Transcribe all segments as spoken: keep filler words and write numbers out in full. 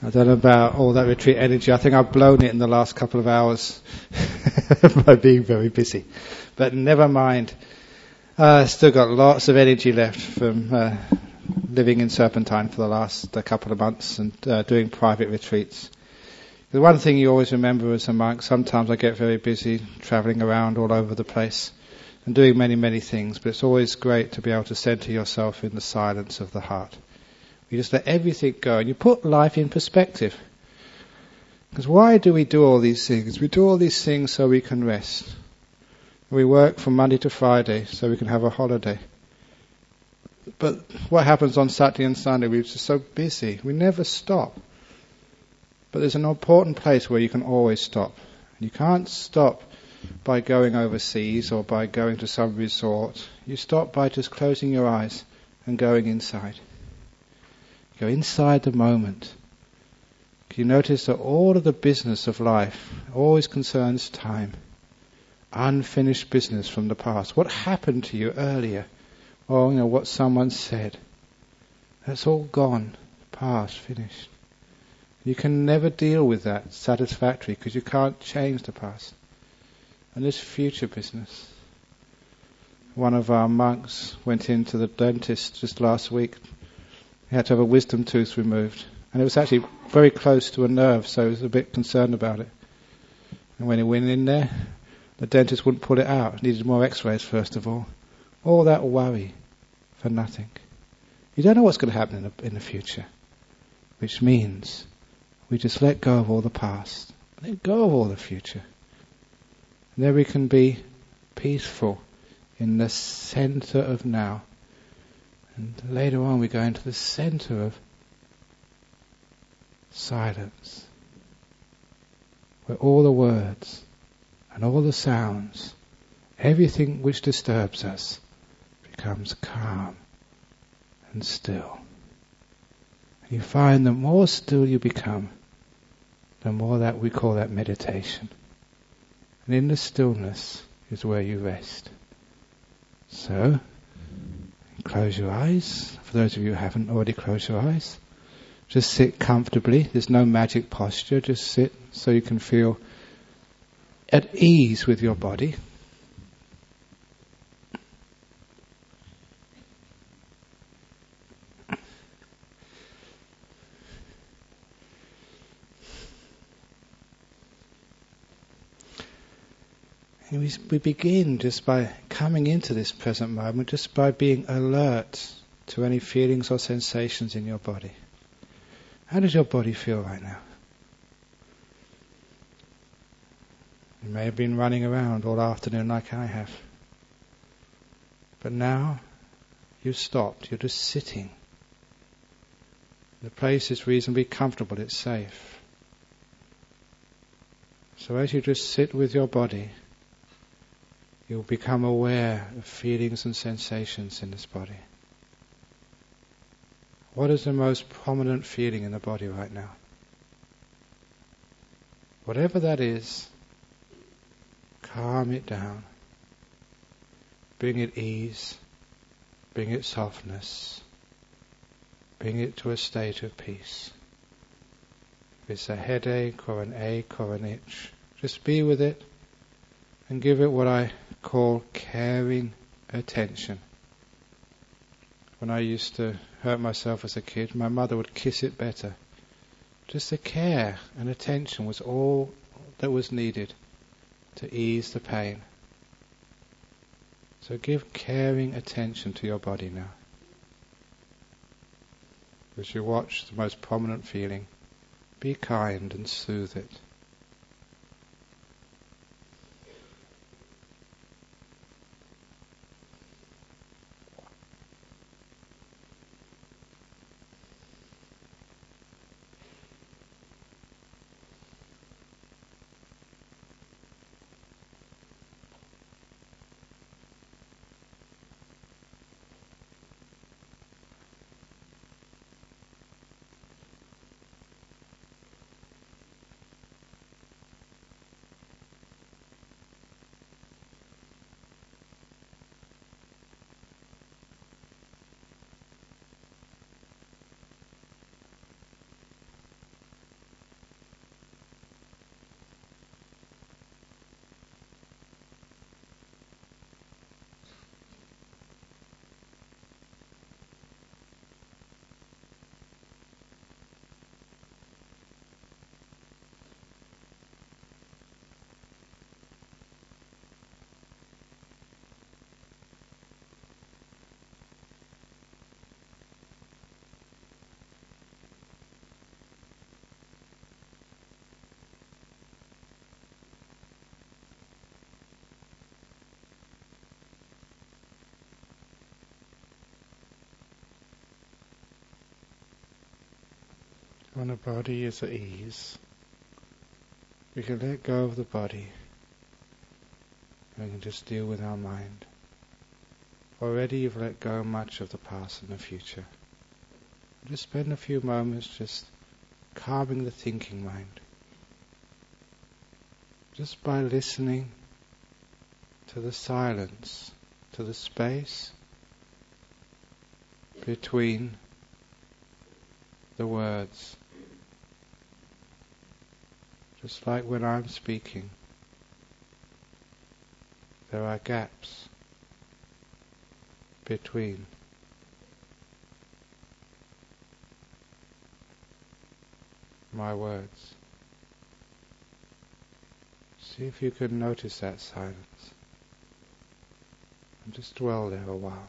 I don't know about all that retreat energy. I think I've blown it in the last couple of hours by being very busy. But never mind. Uh, still got lots of energy left from uh, living in Serpentine for the last uh, couple of months and uh, doing private retreats. The one thing you always remember as a monk, sometimes I get very busy travelling around all over the place and doing many, many things, but it's always great to be able to center yourself in the silence of the heart. You just let everything go and you put life in perspective. Because why do we do all these things? We do all these things so we can rest. We work from Monday to Friday so we can have a holiday. But what happens on Saturday and Sunday? We're just so busy. We never stop. But there's an important place where you can always stop. You can't stop by going overseas or by going to some resort. You stop by just closing your eyes and going inside. Go inside the moment. You notice that all of the business of life always concerns time. Unfinished business from the past. What happened to you earlier? Or, you know, what someone said. That's all gone. Past, finished. You can never deal with that satisfactorily because you can't change the past. And this future business. One of our monks went into the dentist just last week. He had to have a wisdom tooth removed. And it was actually very close to a nerve, so he was a bit concerned about it. And when he went in there, the dentist wouldn't pull it out. Needed more x-rays first of all. All that worry for nothing. You don't know what's going to happen in the, in the future. Which means we just let go of all the past. Let go of all the future. And then we can be peaceful in the center of now. And later on we go into the center of silence. Where all the words and all the sounds, everything which disturbs us, becomes calm and still. And you find the more still you become, the more that we call that meditation. And in the stillness is where you rest. So, close your eyes. For those of you who haven't already closed your eyes, just sit comfortably. There's no magic posture. Just sit so you can feel at ease with your body. And we, we begin just by coming into this present moment, just by being alert to any feelings or sensations in your body. How does your body feel right now? You may have been running around all afternoon like I have. But now you've stopped, you're just sitting. The place is reasonably comfortable, it's safe. So as you just sit with your body, you'll become aware of feelings and sensations in this body. What is the most prominent feeling in the body right now? Whatever that is, calm it down. Bring it ease. Bring it softness. Bring it to a state of peace. If it's a headache or an ache or an itch, just be with it and give it what I call caring attention. When I used to hurt myself as a kid, my mother would kiss it better. Just the care and attention was all that was needed to ease the pain. So give caring attention to your body now. As you watch the most prominent feeling, be kind and soothe it. When the body is at ease, we can let go of the body and we can just deal with our mind. Already you've let go much of the past and the future. Just spend a few moments just calming the thinking mind. Just by listening to the silence, to the space between the words. Just like when I'm speaking, there are gaps between. My words. See if you can notice that silence. And just dwell there a while.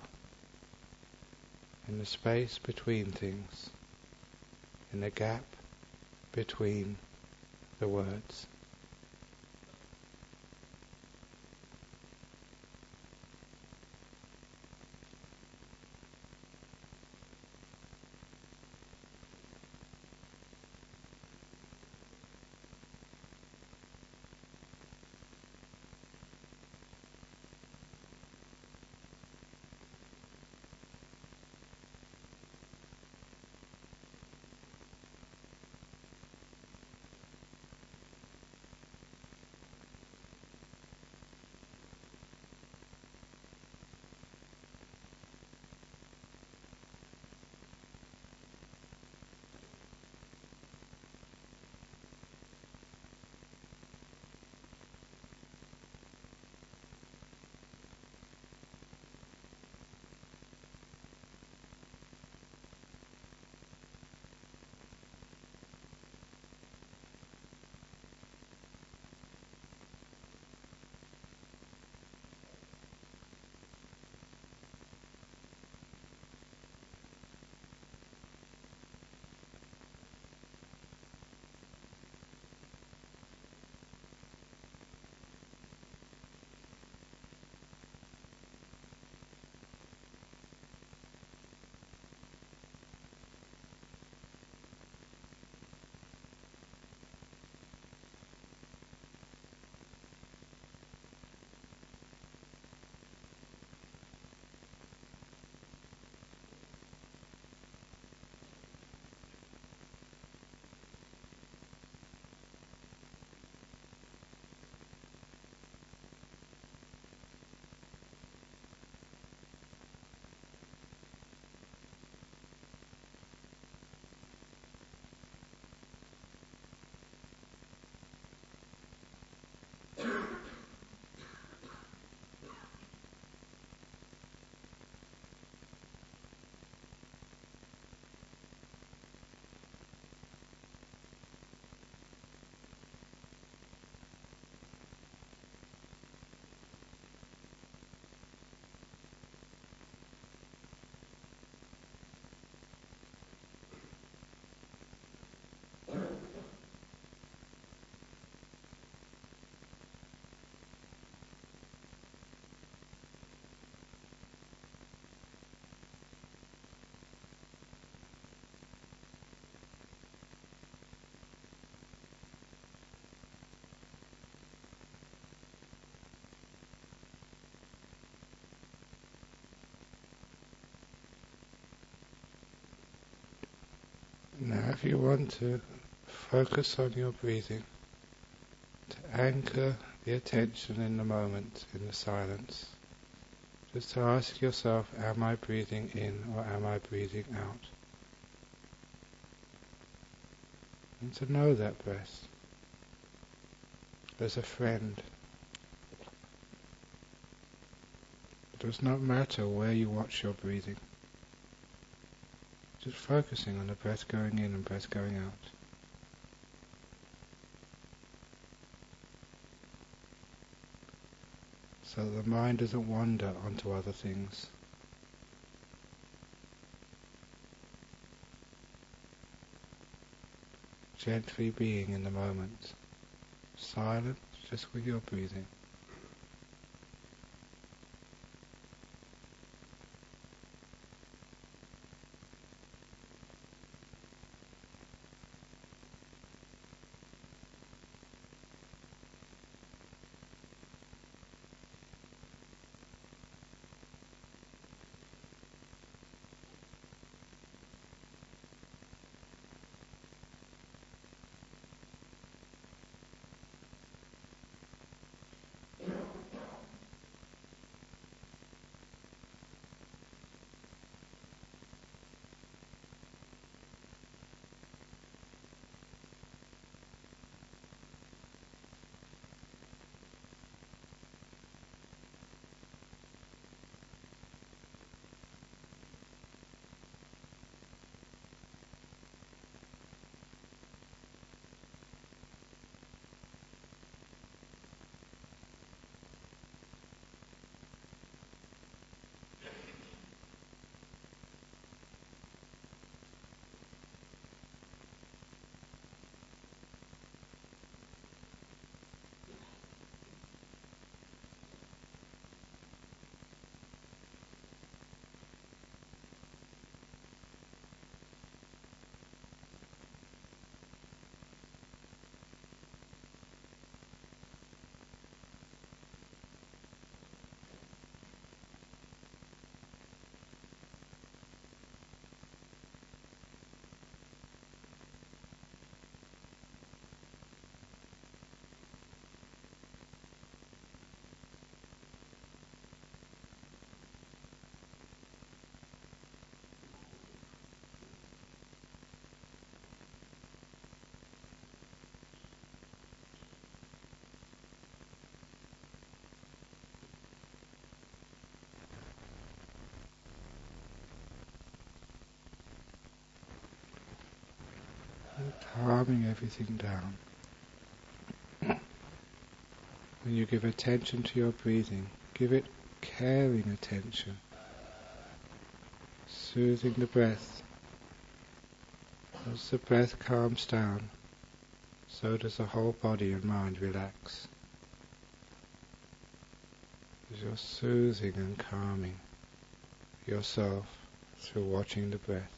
In the space between things. In the gap between the words. Now if you want to focus on your breathing, to anchor the attention in the moment, in the silence, just to ask yourself, am I breathing in or am I breathing out? And to know that breath as a friend. It does not matter where you watch your breathing. Just focusing on the breath going in and breath going out. So that the mind doesn't wander onto other things. Gently being in the moment, silent, just with your breathing. calming everything down. When you give attention to your breathing, give it caring attention, soothing the breath. As the breath calms down, so does the whole body and mind relax. As you're soothing and calming yourself through watching the breath.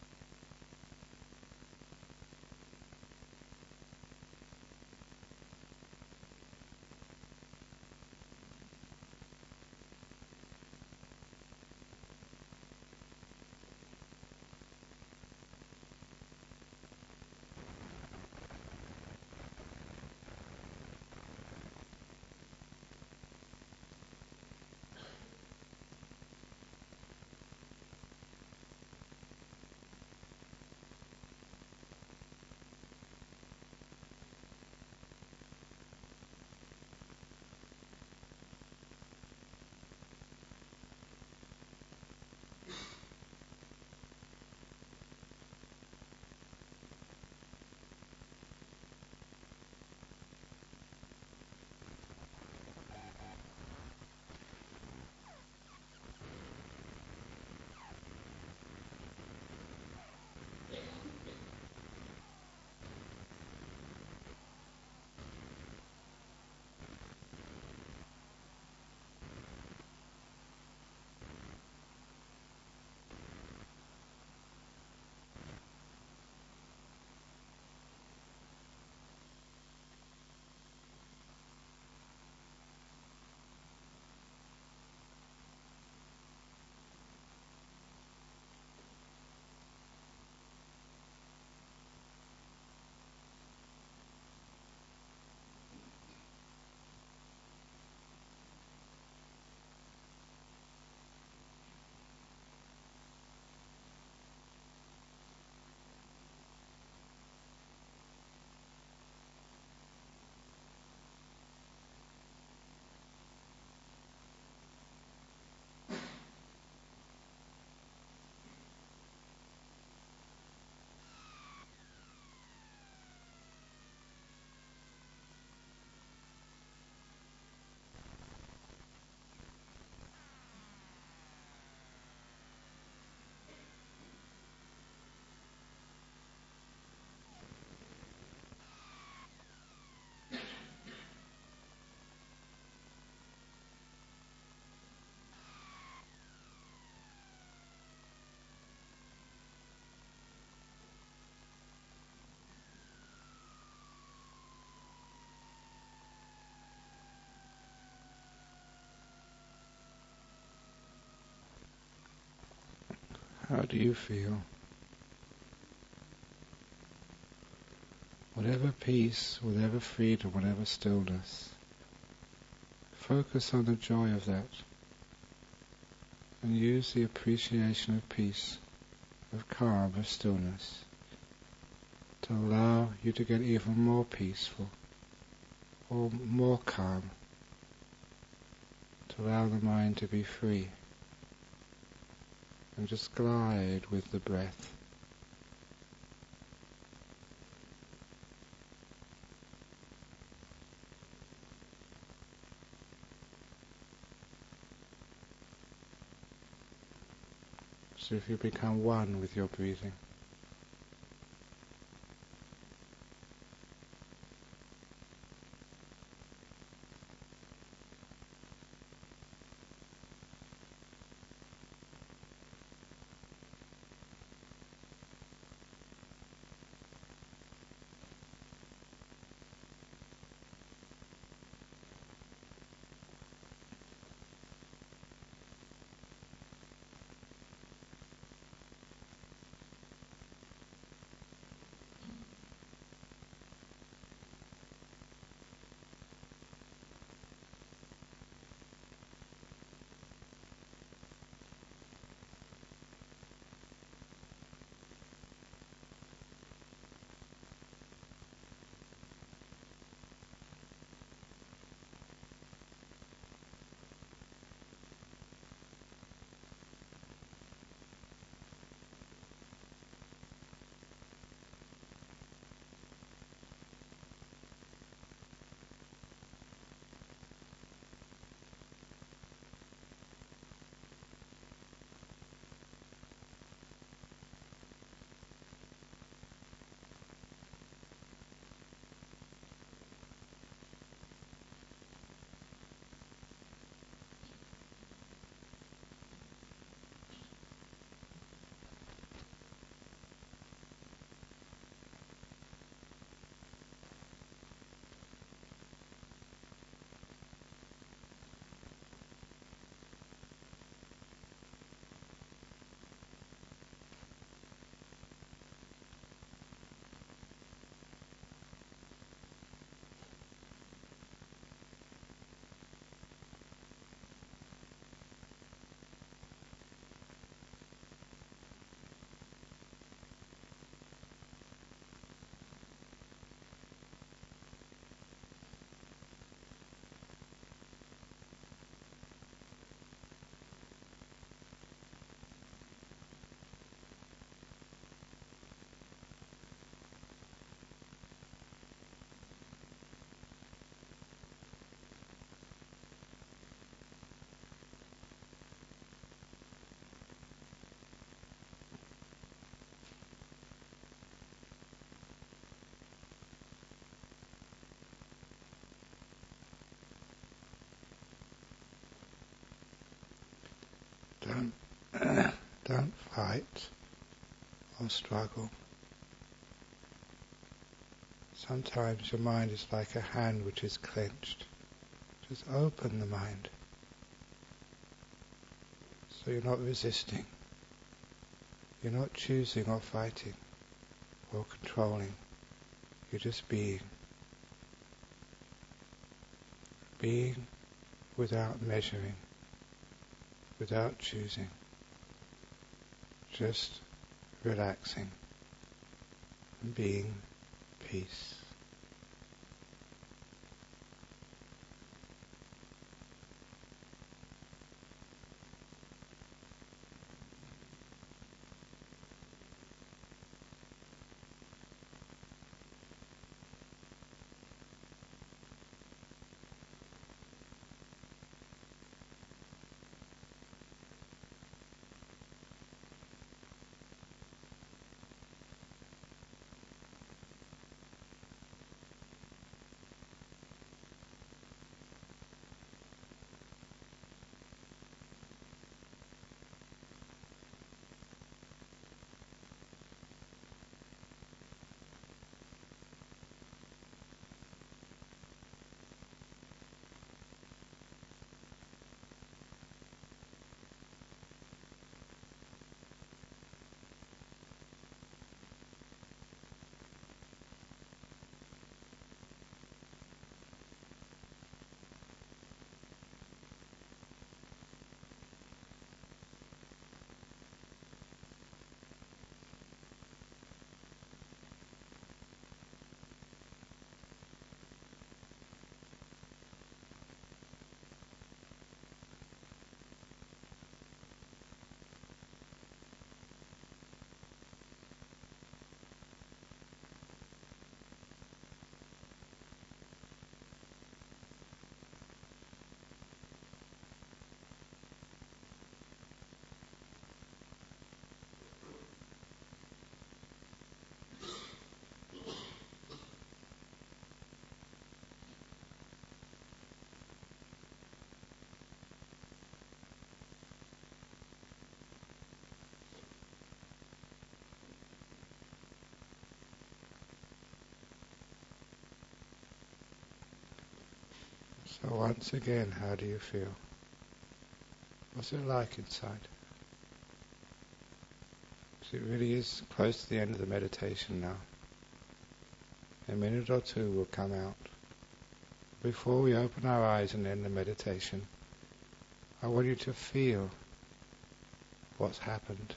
How do you feel? Whatever peace, whatever freedom, whatever stillness, focus on the joy of that and use the appreciation of peace, of calm, of stillness to allow you to get even more peaceful or more calm, to allow the mind to be free and just glide with the breath. So if you become one with your breathing. Don't fight or struggle. Sometimes your mind is like a hand which is clenched. Just open the mind. So you're not resisting. You're not choosing or fighting or controlling. You're just being. Being without measuring, without choosing. Just relaxing and being peace. So once again, how do you feel? What's it like inside? So it really is close to the end of the meditation now. A minute or two will come out. Before we open our eyes and end the meditation, I want you to feel what's happened.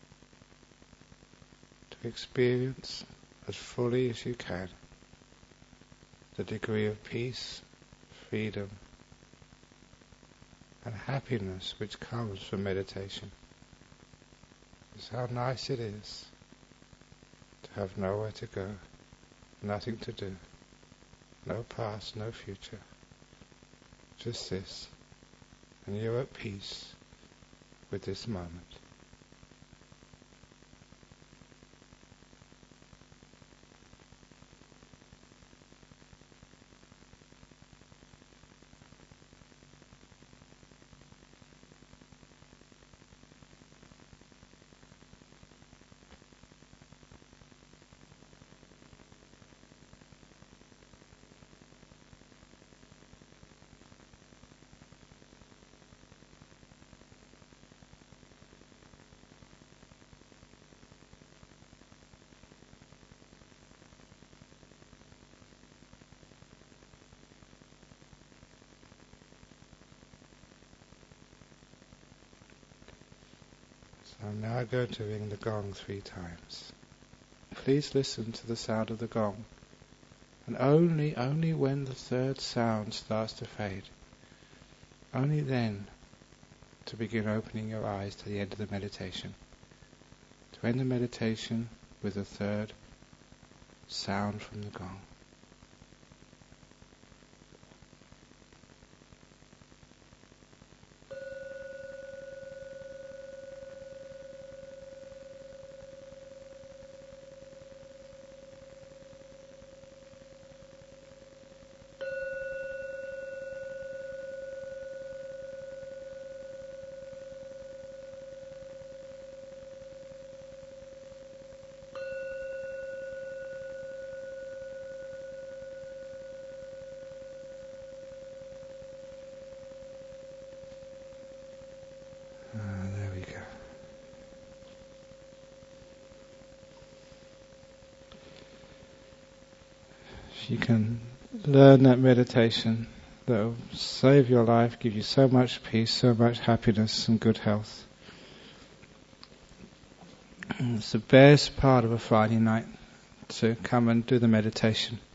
To experience as fully as you can the degree of peace, freedom, and happiness which comes from meditation. It's how nice it is to have nowhere to go, nothing to do, no past, no future, just this, and you're at peace with this moment. So I'm now going to ring the gong three times. Please listen to the sound of the gong, and only, only when the third sound starts to fade, only then to begin opening your eyes to the end of the meditation. To end the meditation with the third sound from the gong. if you can learn that meditation, that will save your life, give you so much peace, so much happiness and good health. It's the best part of a Friday night, to come and do the meditation.